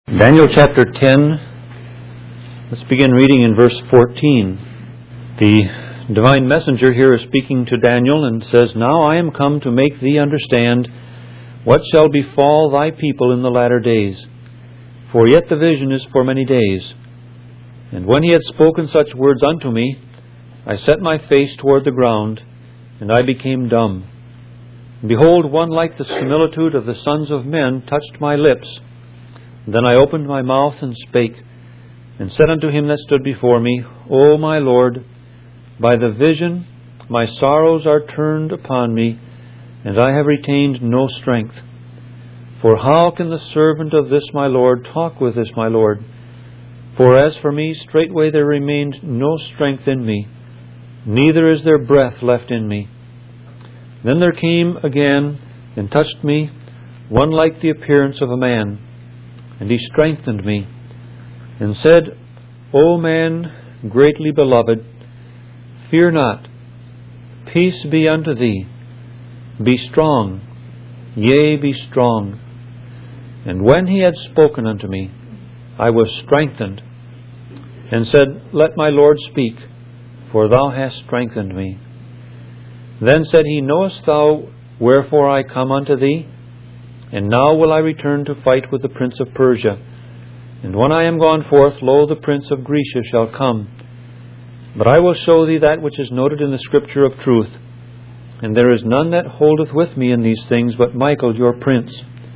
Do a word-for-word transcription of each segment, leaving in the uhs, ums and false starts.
Daniel chapter ten, let's begin reading in verse fourteen. The divine messenger here is speaking to Daniel and says, "Now I am come to make thee understand what shall befall thy people in the latter days. For yet the vision is for many days. And when he had spoken such words unto me, I set my face toward the ground, and I became dumb. And behold, one like the similitude of the sons of men touched my lips. Then I opened my mouth and spake, and said unto him that stood before me, O my Lord, by the vision my sorrows are turned upon me, and I have retained no strength. For how can the servant of this my Lord talk with this my Lord? For as for me, straightway there remained no strength in me, neither is there breath left in me. Then there came again and touched me one like the appearance of a man, and he strengthened me, and said, O man greatly beloved, fear not, peace be unto thee, be strong, yea, be strong. And when he had spoken unto me, I was strengthened, and said, Let my Lord speak, for thou hast strengthened me. Then said he, Knowest thou wherefore I come unto thee? And now will I return to fight with the prince of Persia. And when I am gone forth, lo, the prince of Grecia shall come. But I will show thee that which is noted in the Scripture of truth. And there is none that holdeth with me in these things but Michael your prince.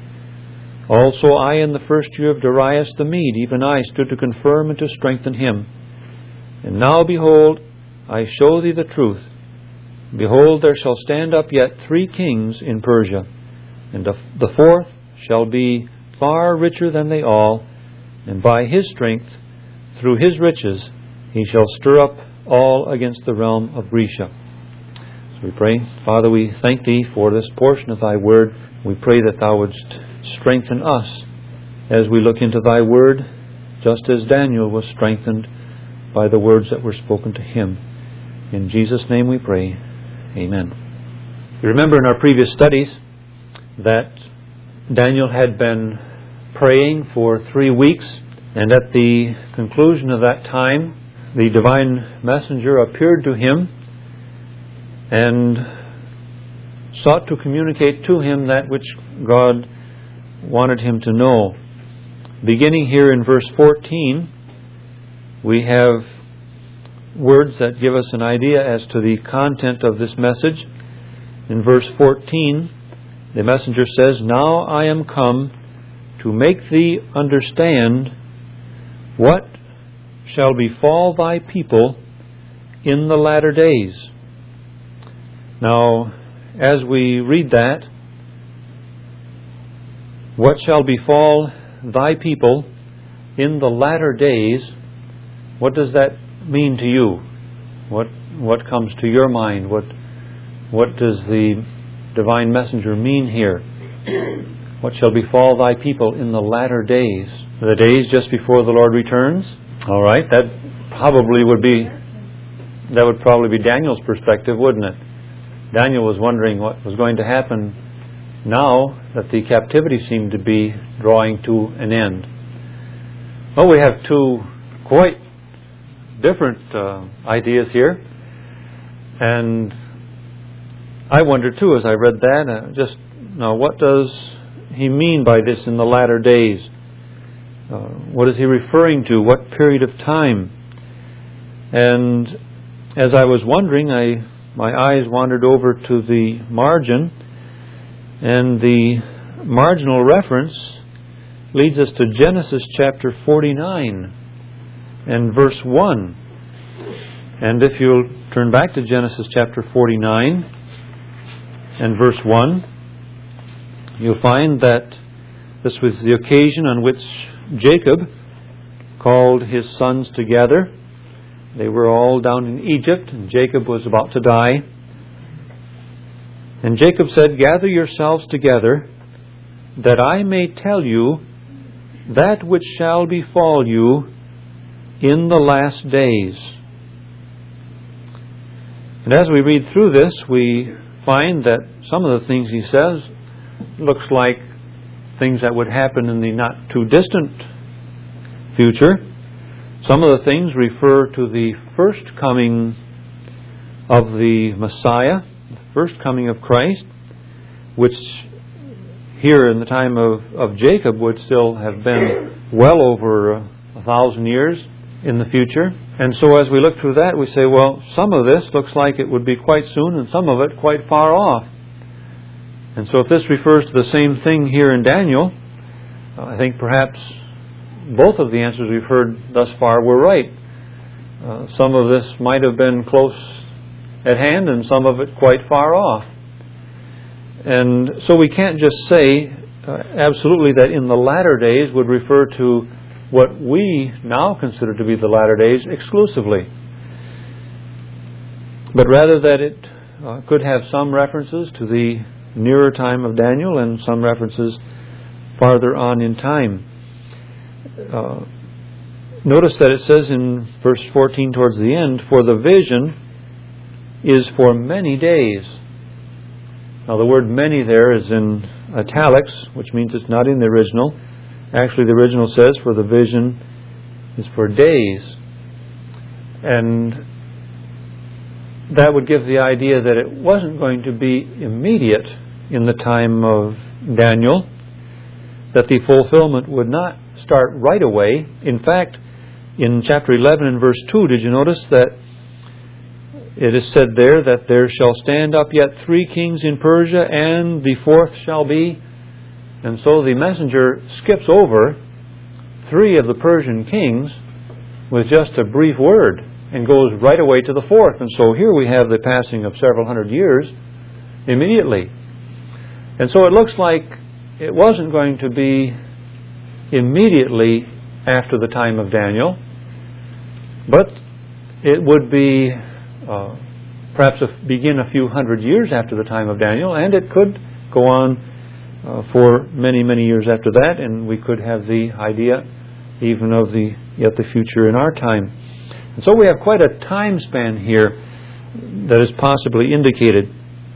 Also I in the first year of Darius the Mede, even I stood to confirm and to strengthen him. And now, behold, I show thee the truth. Behold, there shall stand up yet three kings in Persia. And the fourth shall be far richer than they all, and by his strength, through his riches, he shall stir up all against the realm of Grecia." So we pray. Father, we thank Thee for this portion of Thy Word. We pray that Thou wouldst strengthen us as we look into Thy Word, just as Daniel was strengthened by the words that were spoken to him. In Jesus' name we pray. Amen. You remember in our previous studies that Daniel had been praying for three weeks, and at the conclusion of that time, the divine messenger appeared to him and sought to communicate to him that which God wanted him to know. Beginning here in verse fourteen, we have words that give us an idea as to the content of this message. In verse fourteen, the messenger says, Now I am come to make thee understand what shall befall thy people in the latter days. Now, as we read that, what shall befall thy people in the latter days, what does that mean to you? What what comes to your mind? What what does the divine messenger mean here? What shall befall thy people in the latter days? The days just before the Lord returns? All right, that probably would be that would probably be Daniel's perspective, wouldn't it? Daniel was wondering what was going to happen now that the captivity seemed to be drawing to an end. Well, we have two quite different uh, ideas here, and I wondered too as I read that, uh, just now, what does he mean by this in the latter days? Uh, what is he referring to? What period of time? And as I was wondering, I my eyes wandered over to the margin, and the marginal reference leads us to Genesis chapter forty-nine and verse one. And if you'll turn back to Genesis chapter forty-nine and verse one, you'll find that this was the occasion on which Jacob called his sons together. They were all down in Egypt, and Jacob was about to die. And Jacob said, Gather yourselves together, that I may tell you that which shall befall you in the last days. And as we read through this, we find that some of the things he says looks like things that would happen in the not too distant future. Some of the things refer to the first coming of the Messiah, the first coming of Christ, which here in the time of, of Jacob would still have been well over a, a thousand years in the future. And so as we look through that, we say, well, some of this looks like it would be quite soon and some of it quite far off. And so if this refers to the same thing here in Daniel, I think perhaps both of the answers we've heard thus far were right. Uh, some of this might have been close at hand and some of it quite far off. And so we can't just say uh, absolutely that in the latter days would refer to what we now consider to be the latter days exclusively, but rather that it uh, could have some references to the nearer time of Daniel and some references farther on in time. Uh, notice that it says in verse fourteen towards the end, for the vision is for many days. Now the word many there is in italics, which means it's not in the original. Actually, the original says, for the vision is for days. And that would give the idea that it wasn't going to be immediate in the time of Daniel, that the fulfillment would not start right away. In fact, in chapter eleven and verse two, did you notice that it is said there that there shall stand up yet three kings in Persia, and the fourth shall be... And so the messenger skips over three of the Persian kings with just a brief word and goes right away to the fourth. And so here we have the passing of several hundred years immediately. And so it looks like it wasn't going to be immediately after the time of Daniel, but it would be uh, perhaps a, begin a few hundred years after the time of Daniel, and it could go on Uh, for many, many years after that, and we could have the idea even of the yet the future in our time. And so we have quite a time span here that is possibly indicated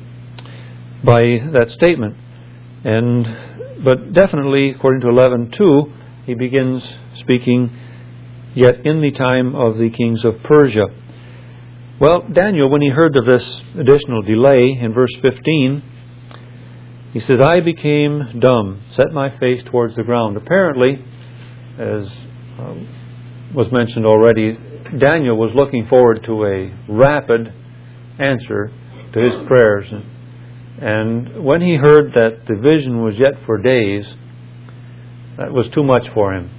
by that statement. And but definitely, according to eleven two, he begins speaking yet in the time of the kings of Persia. Well, Daniel, when he heard of this additional delay in verse fifteen, he says, I became dumb, set my face towards the ground. Apparently, as um, was mentioned already, Daniel was looking forward to a rapid answer to his prayers. And when he heard that the vision was yet for days, that was too much for him.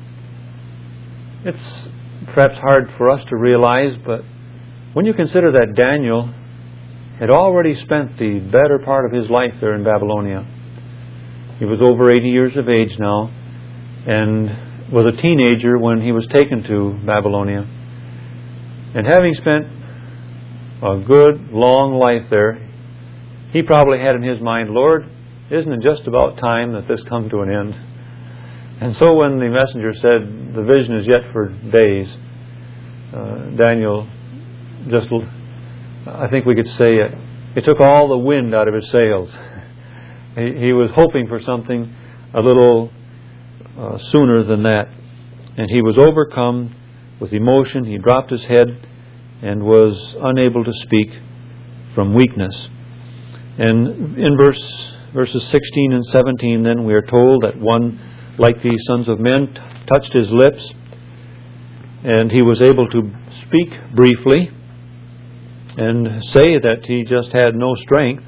It's perhaps hard for us to realize, but when you consider that Daniel had already spent the better part of his life there in Babylonia. He was over eighty years of age now, and was a teenager when he was taken to Babylonia. And having spent a good, long life there, he probably had in his mind, Lord, isn't it just about time that this come to an end? And so when the messenger said, the vision is yet for days, uh, Daniel just... I think we could say it, it took all the wind out of his sails. He, he was hoping for something a little uh, sooner than that. And he was overcome with emotion. He dropped his head and was unable to speak from weakness. And in verse verses sixteen and seventeen, then we are told that one like the sons of men t- touched his lips, and he was able to speak briefly and say that he just had no strength,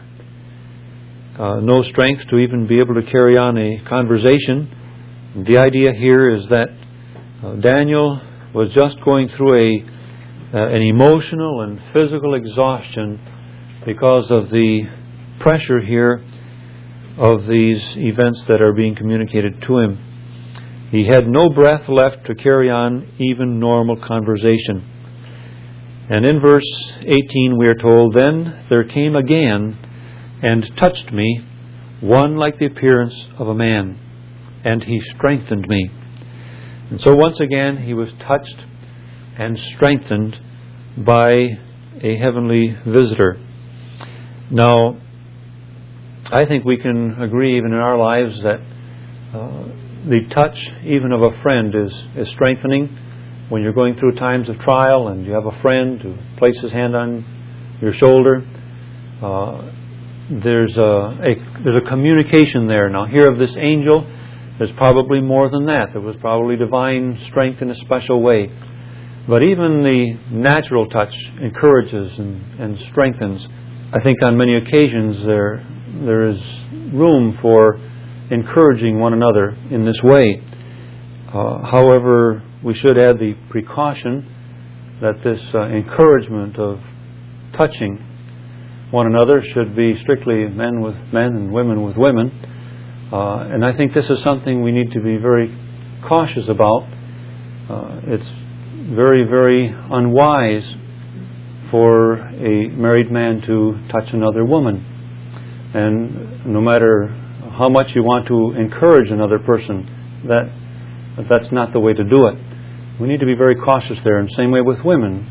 uh, no strength to even be able to carry on a conversation. The idea here is that uh, Daniel was just going through a uh, an emotional and physical exhaustion because of the pressure here of these events that are being communicated to him. He had no breath left to carry on even normal conversation. And in verse eighteen we are told, then there came again and touched me one like the appearance of a man, and he strengthened me. And so once again he was touched and strengthened by a heavenly visitor. Now, I think we can agree even in our lives that uh, the touch even of a friend is, is strengthening. When you're going through times of trial and you have a friend who places his hand on your shoulder, uh, there's a, a there's a communication there. Now, here of this angel, there's probably more than that. There was probably divine strength in a special way. But even the natural touch encourages and, and strengthens. I think on many occasions there there is room for encouraging one another in this way. Uh, however, we should add the precaution that this uh, encouragement of touching one another should be strictly men with men and women with women. Uh, and I think this is something we need to be very cautious about. Uh, it's very, very unwise for a married man to touch another woman. And no matter how much you want to encourage another person, that that's not the way to do it. We need to be very cautious there. And same way with women.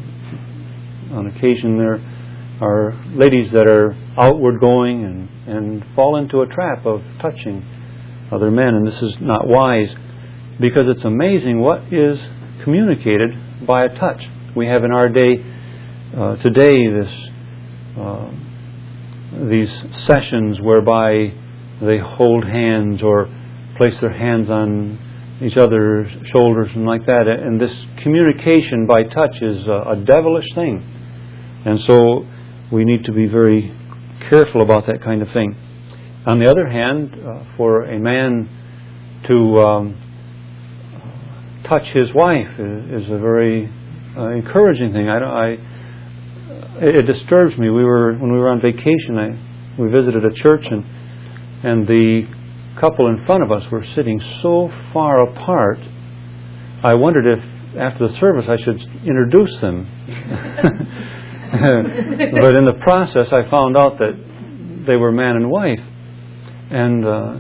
Uh, on occasion there are ladies that are outward going and, and fall into a trap of touching other men. And this is not wise, because it's amazing what is communicated by a touch. We have in our day uh, today this uh, these sessions whereby they hold hands or place their hands on each other's shoulders and like that. And this communication by touch is a, a devilish thing. And so we need to be very careful about that kind of thing. On the other hand, uh, for a man to um, touch his wife is, is a very uh, encouraging thing. I, don't, I it disturbs me. We were when we were on vacation. I we visited a church, and and the couple in front of us were sitting so far apart. I wondered if after the service I should introduce them. But in the process, I found out that they were man and wife, and uh,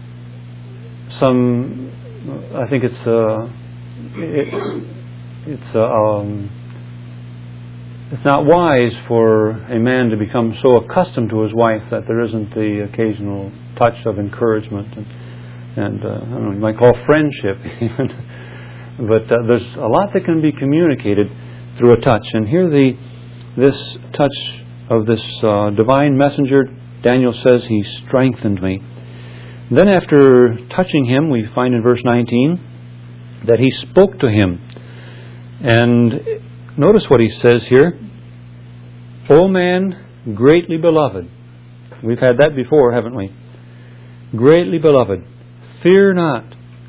some I think it's. Uh, It, it's uh, um, it's not wise for a man to become so accustomed to his wife that there isn't the occasional touch of encouragement and, and uh, I don't know, you might call friendship even. But uh, there's a lot that can be communicated through a touch. And here the this touch of this uh, divine messenger, Daniel says, he strengthened me. Then after touching him, we find in verse nineteen that he spoke to him. And notice what he says here. O man, greatly beloved. We've had that before, haven't we? Greatly beloved, fear not.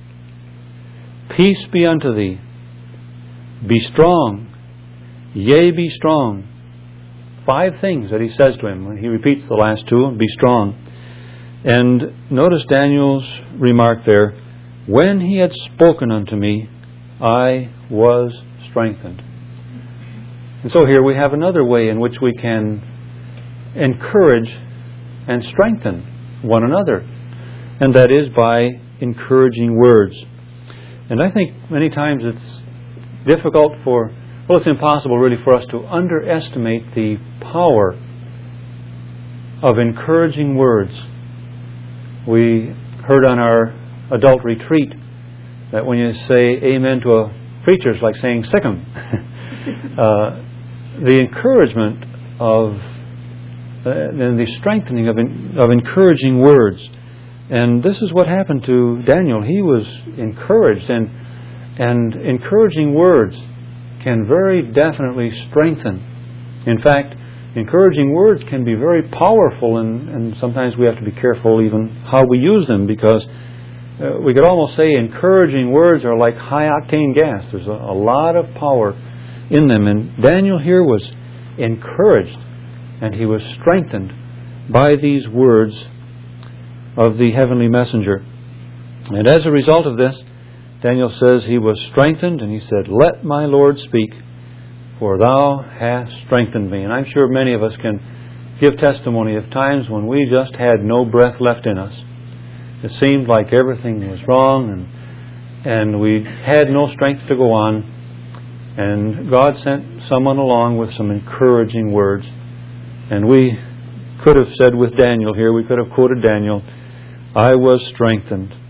Peace be unto thee. Be strong. Yea, be strong. Five things that he says to him. He repeats the last two. Be strong. And notice Daniel's remark there. When he had spoken unto me, I was strengthened. And so here we have another way in which we can encourage and strengthen one another. And that is by encouraging words. And I think many times it's difficult for, well, it's impossible really for us to underestimate the power of encouraging words. We heard on our adult retreat that when you say amen to a preacher, it's like saying sick 'em. uh, the encouragement of uh, and the strengthening of in, of encouraging words, and this is what happened to Daniel. He was encouraged, and and encouraging words can very definitely strengthen. In fact, encouraging words can be very powerful, and, and sometimes we have to be careful even how we use them, because Uh, we could almost say encouraging words are like high-octane gas. There's a, a lot of power in them. And Daniel here was encouraged, and he was strengthened by these words of the heavenly messenger. And as a result of this, Daniel says he was strengthened, and he said, "Let my Lord speak, for thou hast strengthened me." And I'm sure many of us can give testimony of times when we just had no breath left in us. It seemed like everything was wrong, and and we had no strength to go on. And God sent someone along with some encouraging words. And we could have said with Daniel here, we could have quoted Daniel, "I was strengthened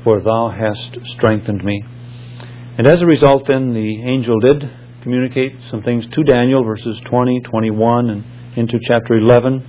for Thou hast strengthened me. And as a result, then, the angel did communicate some things to Daniel, verses twenty, twenty-one, and into chapter eleven.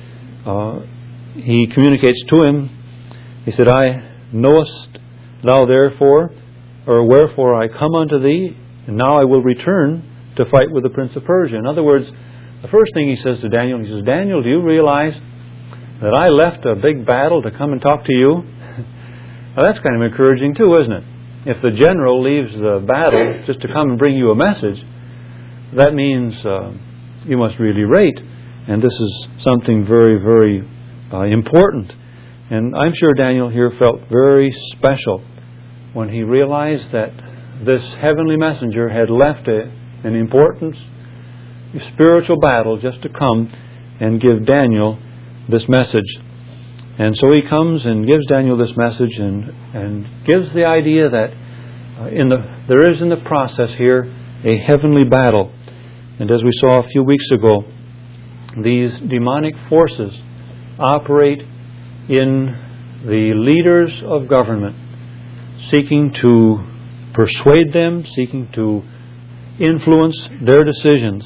Uh, he communicates to him. He said, I knowest thou therefore, or wherefore I come unto thee, and now I will return to fight with the prince of Persia. In other words, the first thing he says to Daniel, he says, Daniel, do you realize that I left a big battle to come and talk to you? Well, that's kind of encouraging too, isn't it? If the general leaves the battle just to come and bring you a message, that means uh, you must really rate. And this is something very, very uh, important. And I'm sure Daniel here felt very special when he realized that this heavenly messenger had left a, an important spiritual battle just to come and give Daniel this message. And so he comes and gives Daniel this message and, and gives the idea that uh, in the there is in the process here a heavenly battle. And as we saw a few weeks ago, these demonic forces operate in the leaders of government, seeking to persuade them, seeking to influence their decisions.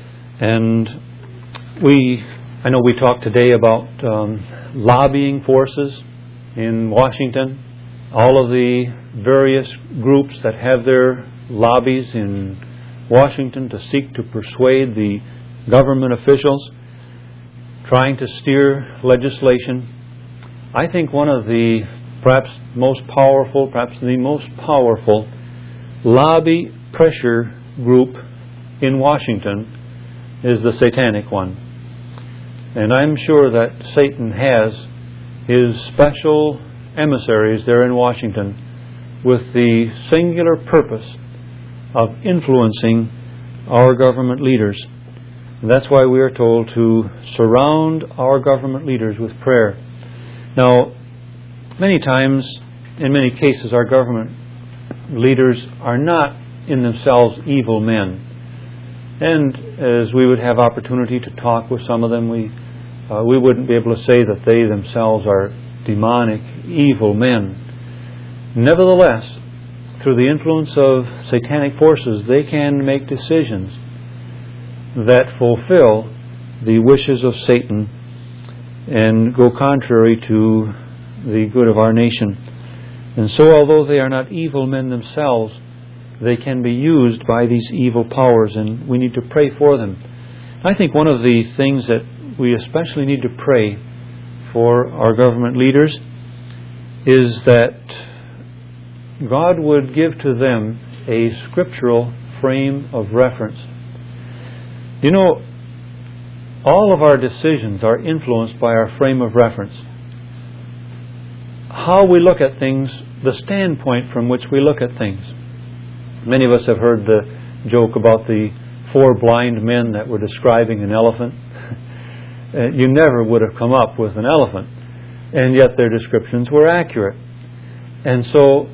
And we, I know we talked today about um, lobbying forces in Washington, all of the various groups that have their lobbies in Washington to seek to persuade the government officials, trying to steer legislation. I think one of the perhaps most powerful, perhaps the most powerful lobby pressure group in Washington is the satanic one. And I'm sure that Satan has his special emissaries there in Washington with the singular purpose of influencing our government leaders. And that's why we are told to surround our government leaders with prayer. Now, many times, in many cases, our government leaders are not in themselves evil men. And as we would have opportunity to talk with some of them, we uh, we wouldn't be able to say that they themselves are demonic, evil men. Nevertheless, through the influence of satanic forces, they can make decisions that fulfill the wishes of Satan and go contrary to the good of our nation. And so, although they are not evil men themselves, they can be used by these evil powers, and we need to pray for them. I think one of the things that we especially need to pray for our government leaders is that God would give to them a scriptural frame of reference. You know, all of our decisions are influenced by our frame of reference. How we look at things, the standpoint from which we look at things. Many of us have heard the joke about the four blind men that were describing an elephant. You never would have come up with an elephant, and yet their descriptions were accurate. And so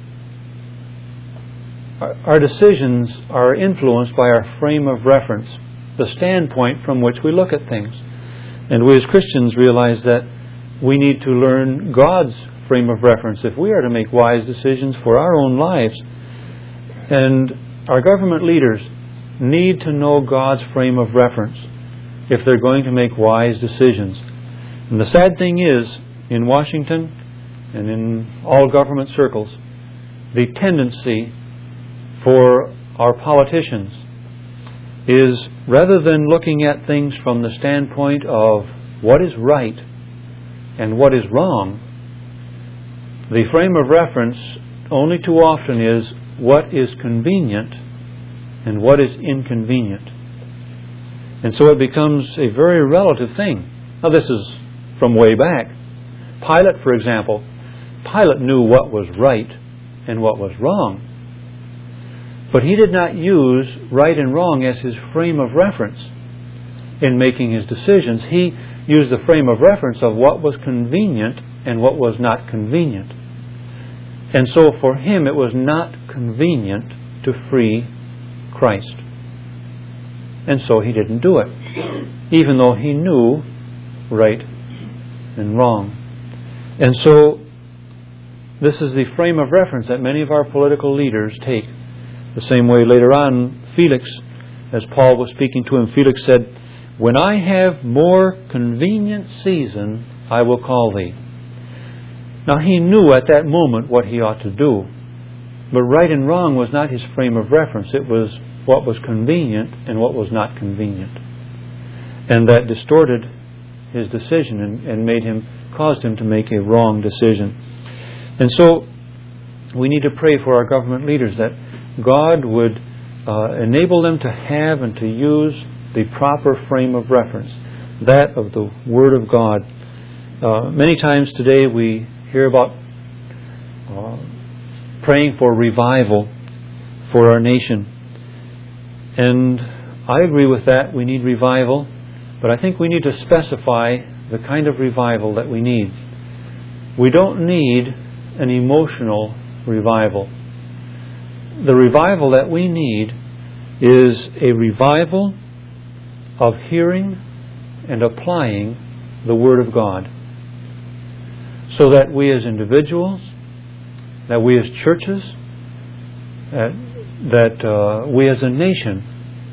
our decisions are influenced by our frame of reference, the standpoint from which we look at things. And we as Christians realize that we need to learn God's frame of reference if we are to make wise decisions for our own lives. And our government leaders need to know God's frame of reference if they're going to make wise decisions. And the sad thing is, in Washington and in all government circles, the tendency for our politicians is, rather than looking at things from the standpoint of what is right and what is wrong, the frame of reference only too often is what is convenient and what is inconvenient. And so it becomes a very relative thing. Now, this is from way back. Pilate, for example, Pilate knew what was right and what was wrong. But he did not use right and wrong as his frame of reference in making his decisions. He used the frame of reference of what was convenient and what was not convenient. And so for him it was not convenient to free Christ. And so he didn't do it, even though he knew right and wrong. And so this is the frame of reference that many of our political leaders take. The same way later on, Felix, as Paul was speaking to him, Felix said, "When I have more convenient season, I will call thee." Now he knew at that moment what he ought to do. But right and wrong was not his frame of reference. It was what was convenient and what was not convenient. And that distorted his decision and, and made him, caused him to make a wrong decision. And so we need to pray for our government leaders that God would uh, enable them to have and to use the proper frame of reference, that of the Word of God. Uh, many times today we hear about uh, praying for revival for our nation. And I agree with that. We need revival. But I think we need to specify the kind of revival that we need. We don't need an emotional revival. The revival that we need is a revival of hearing and applying the Word of God, so that we as individuals, that we as churches, that, that uh, we as a nation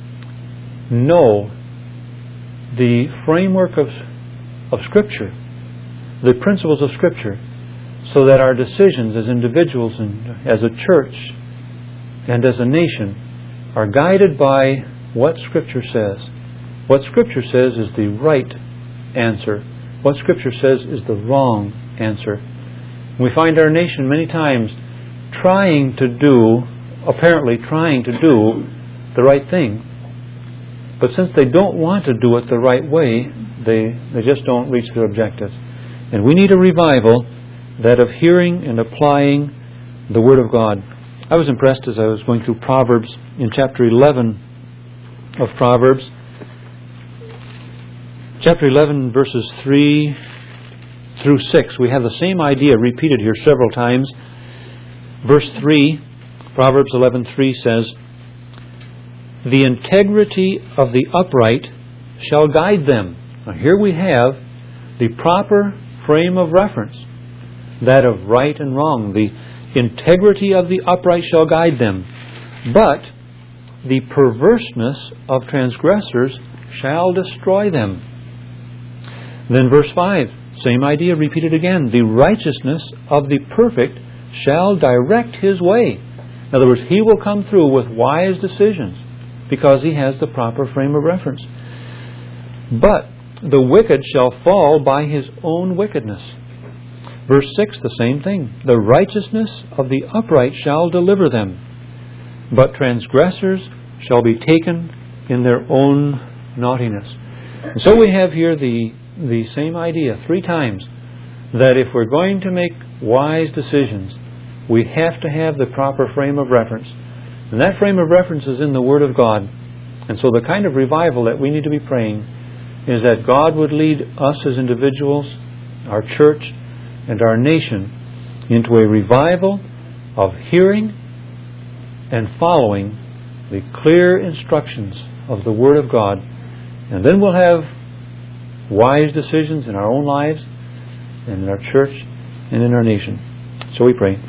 know the framework of, of Scripture, the principles of Scripture, so that our decisions as individuals and as a church and as a nation are guided by what Scripture says. What Scripture says is the right answer. What Scripture says is the wrong answer. We find our nation many times trying to do, apparently trying to do the right thing. But since they don't want to do it the right way, they, they just don't reach their objectives. And we need a revival, that of hearing and applying the Word of God. I was impressed as I was going through Proverbs in chapter eleven of Proverbs. Chapter eleven, verses three through six. We have the same idea repeated here several times. Verse three, Proverbs eleven three says, "The integrity of the upright shall guide them." Now here we have the proper frame of reference, that of right and wrong. The integrity of the upright shall guide them, but the perverseness of transgressors shall destroy them. Then verse five, same idea repeated again. "The righteousness of the perfect shall direct his way." In other words, he will come through with wise decisions because he has the proper frame of reference. "But the wicked shall fall by his own wickedness." Verse six, the same thing. "The righteousness of the upright shall deliver them, but transgressors shall be taken in their own naughtiness." And so we have here the, the same idea three times, that if we're going to make wise decisions, we have to have the proper frame of reference. And that frame of reference is in the Word of God. And so the kind of revival that we need to be praying is that God would lead us as individuals, our church, and our nation into a revival of hearing and following the clear instructions of the Word of God. And then we'll have wise decisions in our own lives, and in our church, and in our nation. So we pray.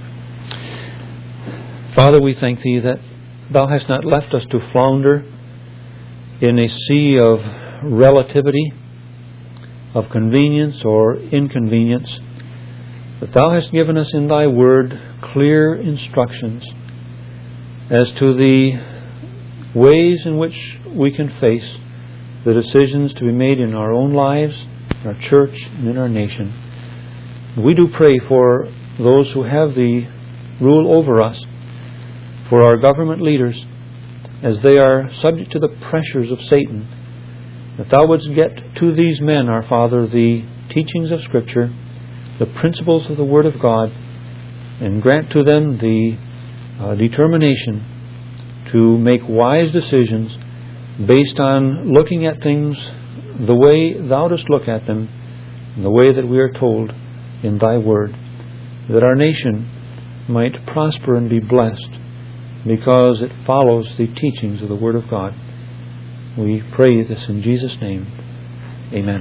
Father, we thank Thee that Thou hast not left us to flounder in a sea of relativity, of convenience or inconvenience, but Thou hast given us in Thy Word clear instructions as to the ways in which we can face the decisions to be made in our own lives, in our church, and in our nation. We do pray for those who have the rule over us, for our government leaders, as they are subject to the pressures of Satan, that Thou wouldst get to these men, our Father, the teachings of Scripture, the principles of the Word of God, and grant to them the uh, determination to make wise decisions based on looking at things the way Thou dost look at them, and the way that we are told in Thy Word, that our nation might prosper and be blessed because it follows the teachings of the Word of God. We pray this in Jesus' name. Amen.